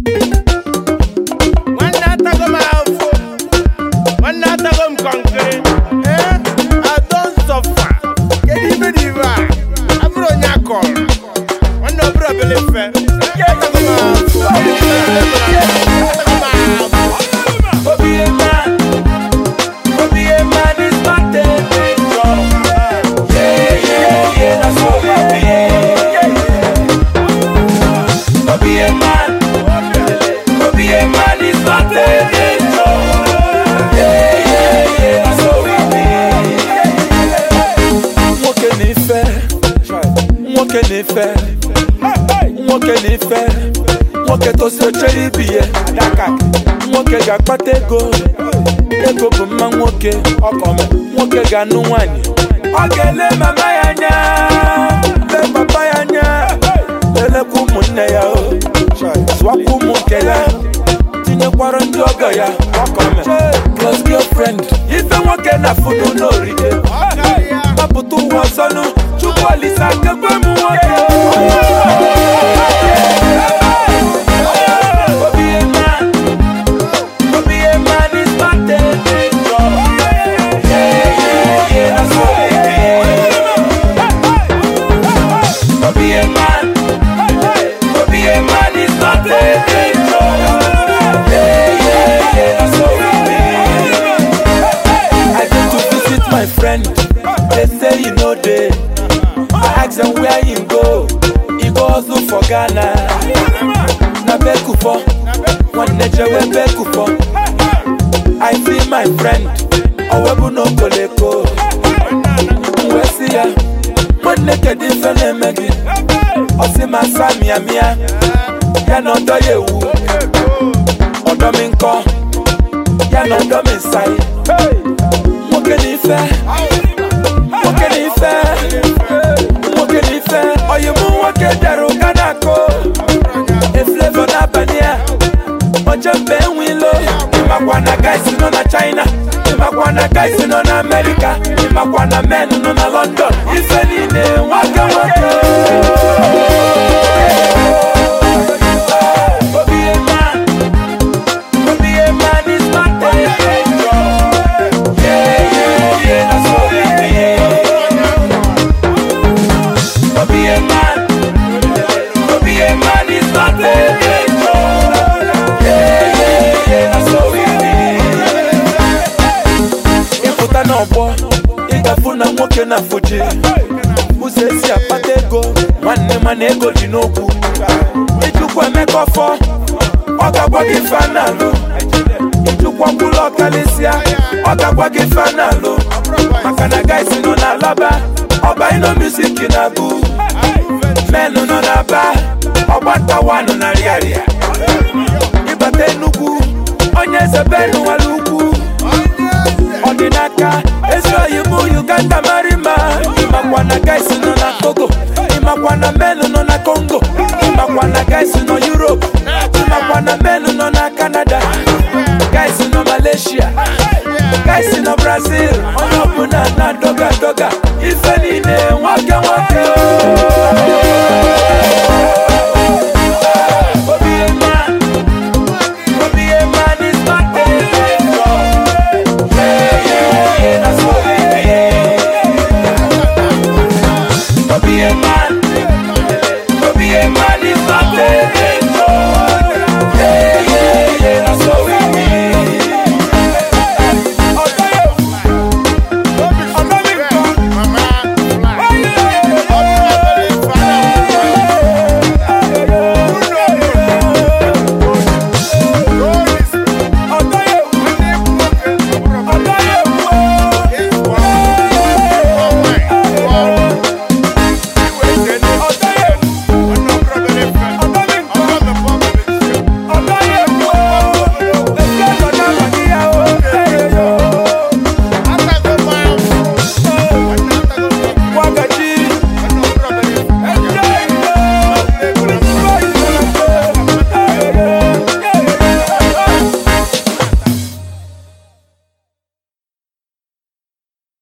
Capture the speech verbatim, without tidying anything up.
Nwoke n'ife, nwoke tosechere ibiye, nwoke ga-akpata ego, ego bụ mma nwoke, nwoke ga-anụ nwanyị, ọ ga-ele mama ya anya, le papa ya anya, lelekwa ụmụnne ya, zụwakwa ụmụ nke ya, tinyekwara ndị ọgọ ya, close girlfriend, ife nwoke na fudu n'oride, mapụta ụwa ọzọnụ, Chukwu Olisa kekwe m nwoke. My friend, they say you know they. I ask them where you go. He go also for Ghana. Na beku for one nature we beku for. I see my friend. Owebu no koleko. We see ya. One naked ifele megi. Osi masamia mia. Ya no do ye wu. Odo minko. Ya no do mi sai. Nwoke n'ife, nwoke n'ife, nwoke n'ife, oyi mụ nwoke dara ụka n'akụ, eflevo n'abalị a, oje mbe enwilo, ịmakwa na guys nọ na China, ịmakwa na guys nọ na America, ịmakwa na men nọ na London, ife niile nwoke nwoke. Igafuna nwoke na Fuji ụzọ esi akpata ego nwanne mana ego dị n'okwu ijukwa emeka ọfọ ọ ga-agwa gị fanalụ ijukwa kwụlọ ọkalịsịa ọ ga-agwa gị fanalụ maka na guys nọ na Alaba ọba ino music na-agụ menụ nọ na Aba ọgbantawa nọ na Rịarịa ịbata Enugu onye eze benụ nwere ugwu Odinaka, Ezra you Uganda Marima, Imakwana guys no na Togo, Imakwana melu no na Congo, Imakwana guys no Europe, Imakwana melu no na Canada, guys no Malaysia, guys no Brazil, Onopuna na Doga Doga, Ife ni ne wake